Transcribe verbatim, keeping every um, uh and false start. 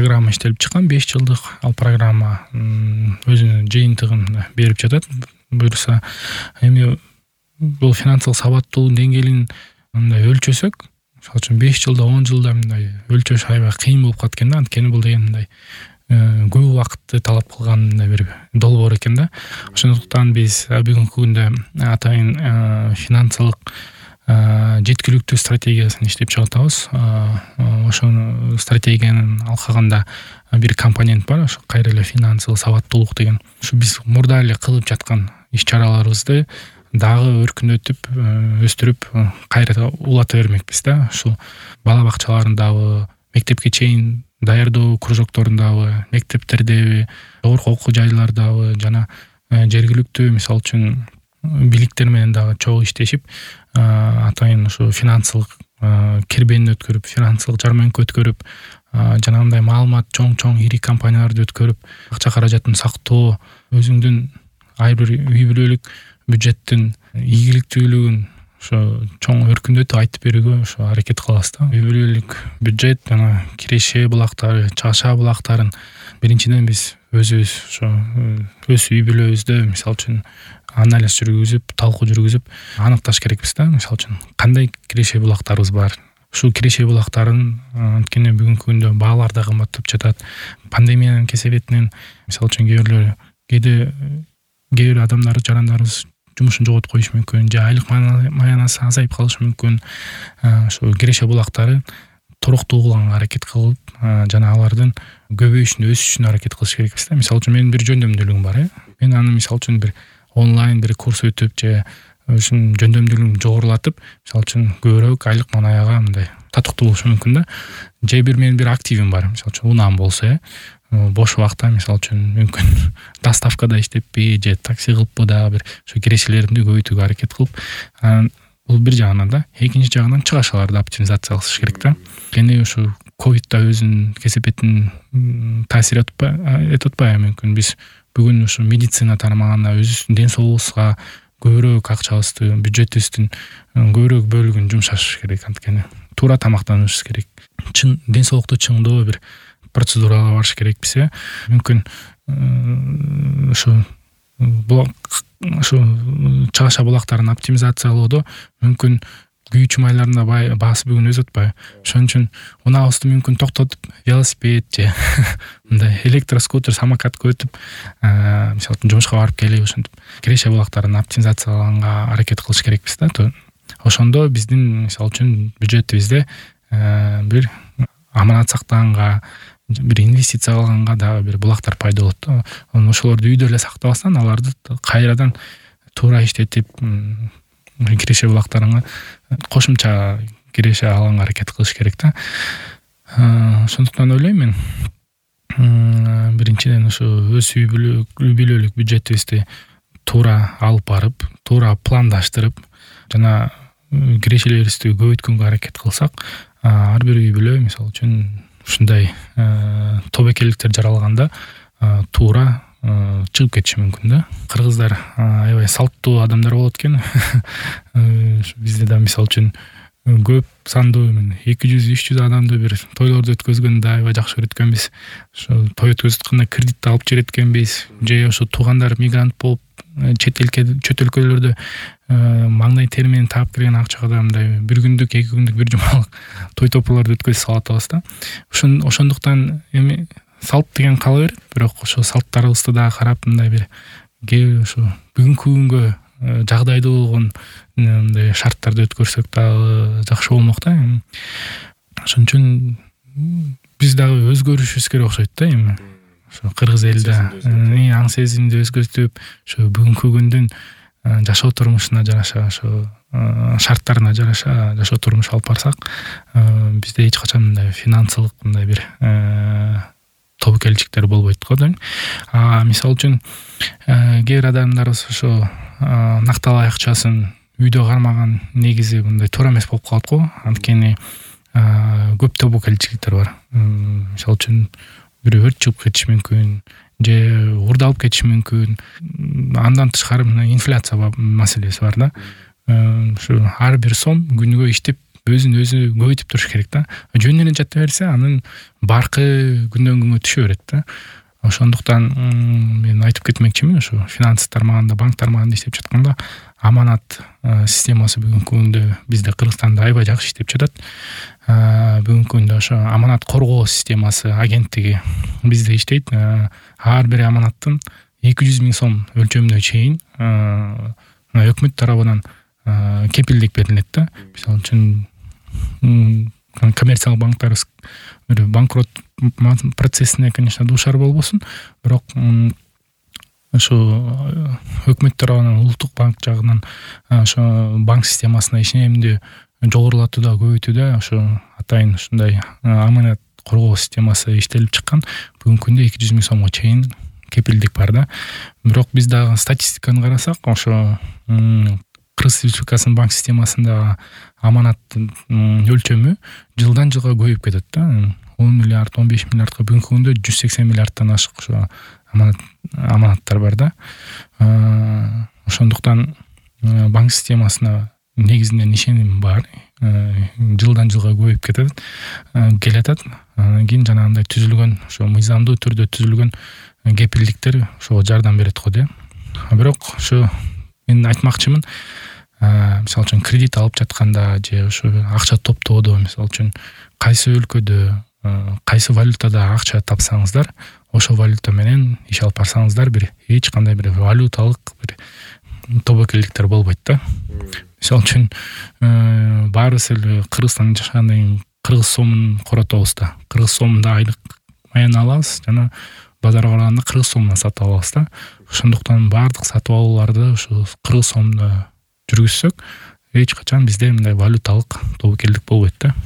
программа иштелип чыккан, беш жылдык. Ал программа өзүнүн жыйынтыгын берип жатат. Буюрса, эми бул финансылык сабаттуулук деңгээлин мындай өлчөсөк, мисалы үчүн беш жылда, он жылда мындай өлчөш аябай кыйын болуп калат экен да. Анткени бул деген мындай көп убакытты талап кылган бир долбоор экен да. Ошондуктан биз бүгүнкү күндө атайын финансылык жеткиликтүү стратегиясын иштеп чыгатабыз. Ошону стратегиянын алкагында бир компонент бар, ошо кайра эле финансылык сабаттуулук деген. Ушу биз мурда эле кылып жаткан иш-чараларыбызды дагы өркүндөтүп, өстүрүп, кайра улата бермекпиз да. Ушул бала бакчаларындагы, мектепке чейин даярдоо кружокторундагы, мектептердеби, жогорку окуу жайлардагы жана жергиликтүү мисалы үчүн бийликтер менен дагы чогуу иштешип, атайын ушу финансылык кербенин өткөрүп, финансылык жарманка өткөрүп, жанагындай маалымат чоң-чоң ири компанияларды өткөрүп, акча каражатын сактоо, өзүңдүн ар бир үй бүлөлүк бюджеттин ийгиликтүүлүгүн ошо чоң өркүндөтүп айтып берүүгө ошо аракет кылабыз да. Үй бүлөлүк бюджет жана киреше булактары, чыгаша булактарын биринчиден биз өзүбүз ошо өз үй бүлөбүздө мисалы үчүн анализ жүргүзүп, талкуу жүргүзүп аныкташ керекпиз да. Мисалы үчүн кандай киреше булактарыбыз бар. Ушул киреше булактарын анткени бүгүнкү күндө баалар да кымбаттап жатат. Пандемиянын кесепетинен мисалы үчүн кээ бирлер кээде кээ бир адамдар, жарандарыбыз жумушун жоготуп коюшу мүмкүн, же айлык маянасы азайып калышы мүмкүн. Ошо киреше булактары туруктуу кылганга аракет кылып, жана алардын көбөйүшүнө, өсүшүнө аракет кылыш керекпиз да. Мисалы үчүн менин бир жөндөмдүүлүгүм бар, э. Мен аны мисалы үчүн бир онлайн бир курс өтүп же өзүнүн жөндөмдүүлүгүн жогорулатып, мисалы үчүн көбүрөөк айлык манаяга мындай татыктуу болушу мүмкүн да. Же бир менин бир активим бар, мисалы үчүн унаам болсо, э. Бош убакта мисалы үчүн мүмкүн доставкада иштеппи же такси кылыппы дагы бир ошо кирешелеримди көбөйтүүгө аракет кылып, бул бир жагынан да. Экинчи жагынан чыгашаларды оптимизация кылыш керек да. Кene ушу ковидда өзүнүн кесепетин таасир этип атпайбы мүмкүн. Биз бүгүн ушу медицина тармагына, өзүбүздүн ден соолугубузга көбүрөөк акчабызды, бюджетибиздин көбүрөөк бөлүгүн жумшаш керек. Анткени туура тамактанышыбыз керек. Чын ден соолукту чыңдоо бир процедурага барыш керекпиз, э. Мүмкүн ушу ушу чыгаша булактарын оптимизациялоодо мүмкүн күйүүчү майлардын баасы бүгүн өсүп атпайбы. Ошон үчүн унаабызды мүмкүн токтотуп, велосипед же мындай электроскутер, самокатка өтүп, мисалы үчүн жумушка барып келип, ошентип киреше булактарын оптимизациялаганга аракет кылыш керекпиз да. Ошондо биздин мисалы үчүн бюджетибизде бир аманат сактаганга, бир инвестиция кылганга дагы бир булактар пайда болот. Ошолорду үйдө эле сактабастан, аларды кайрадан туура иштетип, киреше булактарына кошумча киреше алганга аракет кылыш керек да. Ошондуктан ойлойм мен, биринчиден ушу өз үй бүлөлүк бюджетибизди туура алып барып, туура пландаштырып, жана кирешелерибизди көбөйткөнгө аракет кылсак, ар бир үй бүлө мисалы үчүн ушундай тобокелдиктер жаралганда туура чыгып кетиши мүмкүн да. Кыргыздар аябай салттуу адамдар болот экен. Бизде да мисалы үчүн көп сандуу эки жүз үч жүз адамды бир тойлорду өткөзгөндө аябай жакшы көрөт экенбиз. Ошо той өткөзүп атканда кредит алып жүрөт экенбиз. Же ошо туугандар мигрант болуп чет элге, чөт өлкөлөрдө маңдай тери менен таап келген акчага да мындай бир күндүк, эки күндүк, бир жумалык той топурларды өткөзүп салып атабыз да. Ошондуктан эми салт деген кала берет, бирок ошо салттарыбызды да карап, мындай бир ошо бүгүнкү күнгө жагдайдуу болгон мындай шарттарды өткөрсөк дагы жакшы болмок да. Ошон үчүн биз дагы өзгөрүшүбүз керек окшойт да эми. Ошо кыргыз элде аң сезимди өзгөртүп, ошо бүгүнкү күндүн жашоо турмушуна жараша, ошо шарттарына жараша жашоо турмуш алып барсак, бизде эч качан мындай финансылык мындай бир тобокелчиктер болбойт го дейм. А мисалы үчүн кээ бир адамдарыбыз ошо накталай акчасын үйдө кармаган негизи мындай туура эмес болуп калат го. Анткени көп тобокелчиликтер бар. Мисалы үчүн бирөө өрт чыгып кетиши мүмкүн, же уурдалып кетиши мүмкүн. Андан тышкары мына инфляция маселеси бар да. Ушу ар бир сом күнүгө иштеп өзүн өзү көбөйтүп туруш керек да. Жөн эле жата берсе анын баркы күндөн күнгө түшө берет да. Ошондуктан мен айтып кетмекчимин, ушу финанс тармагында, банк тармагында иштеп жатканда аманат системасы бүгүнкү күндө бизде Кыргызстанда аябай жакшы иштеп жатат. Бүгүнкү күндө ошо аманат коргоо системасы агенттиги бизде иштейт. Ар бир аманаттын эки жүз миң сом өлчөмүнө чейин өкмөт тарабынан кепилдик берилет да. Мисалы үчүн коммерциялык банктар бир банкрот процессине, конечно, дуушар болбосун, бирок ошо өкмөт тарабынан, улуттук банк жагынан ошо банк системасына ишенимди жогорулатууда, көбөйтүүдө ошо атайын ушундай аманат коргоо системасы иштелип чыккан. Бүгүнкү күндө эки жүз миң сомго чейин кепилдик бар да. Бирок биз дагы статистиканы карасак, ошо Кыргыз Республикасынын банк системасында аманат өлчөмү жылдан жылга көбөйүп кетет да. он миллиард, он беш миллиардга, бүгүнкү күндө жүз сексен миллиардтан ашык ошо аманат аманаттар бар да. Ошондуктан банк системасына негизинен ишеним бар. Жылдан жылга көбөйүп кетет, келатат. Анан кийин жанагындай түзүлгөн, ошо мыйзамдуу түрдө түзүлгөн кепилдиктер ошого жардам берет го да. Бирок ошо мен айтмакчымын, мисалы үчүн кредит алып жатканда же ошо акча топтоодо, мисалы үчүн кайсы өлкөдө, кайсы валютада акча тапсаңыздар, ошо валюта менен иш алып барсаңыздар, бир эч кандай бир валюталык бир тобокелдиктер болбойт да. Мисалы үчүн баарыбыз эле Кыргызстанда жашагандан кийин кыргыз сомун коротобуз да. Кыргыз сомунда айлык аян алабыз жана базарга барганда кыргыз сомунан сатып алабыз да. Ошондуктан баардык сатып алууларды ошо кыргыз сомунда жүргүзсөк, эч качан бизде мындай валюталык тобокелдик болбойт да.